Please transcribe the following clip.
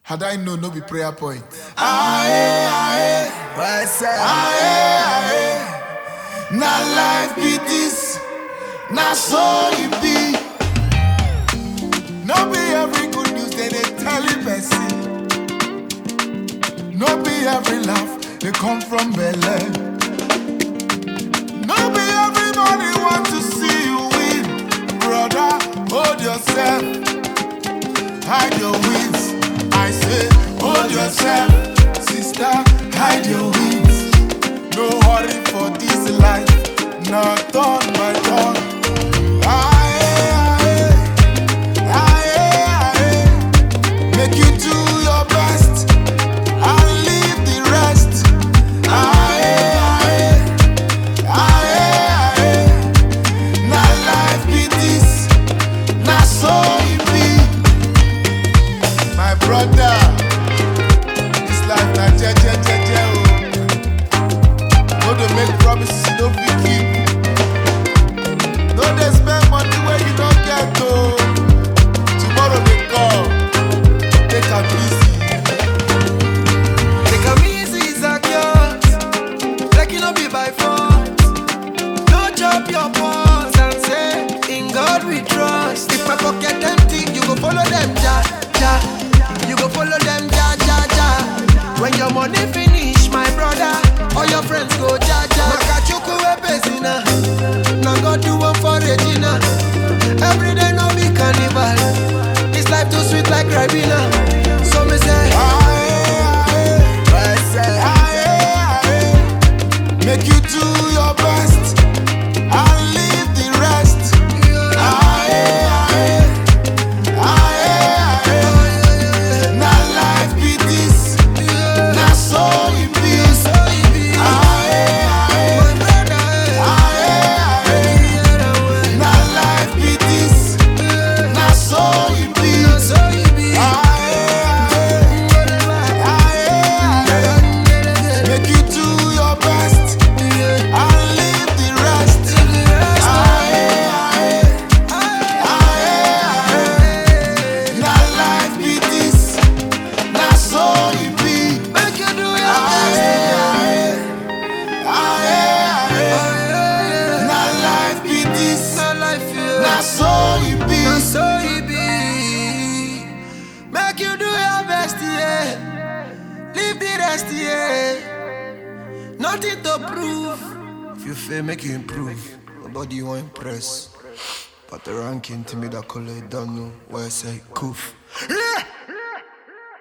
Had I known, no be prayer point. Aye, aye, what's up? Aye, aye. Na life be this, na so it be. No be every good news they tell you person. No be every laugh they come from Bel-Air. No be everybody want to see you win. Brother, hold yourself, hide your wins. I say, hold yourself, sister, hide your wings. No hurry for this life, not turn by turn. Make you do your best and leave the rest. Now life be this, now so it be. My brother, this life na jeje oh. No dey make promises you no fit keep. No dey spend money where you don't get oh. Tomorrow dey come, take am easy. Take am easy, Zacchaeus. Like you no be by force. No chop your pulse and say, in God we trust. If my pocket empty, you go follow them, ja, ja. You go follow them, ja, ja, ja. When your money finish, my brother, all your friends go, ja, ja. Makachuku we pesina. Now God do one for Regina. Every day no be carnival. This life too sweet like Ribena. So me say, Make you do your best and leave the rest. Now life be this, now so it be. Now life be this, now so it be. Make you do your best and leave the rest. Now life be this, now so it be. make you do your best. Now life be this, Now life, yeah. now so it be. Now so it be. Make you do your best, yeah. Leave the rest, yeah. Nothing to prove. If you fail, make you improve. Nobody you want impress. But the ranking to me that color, don't know where I say, coof.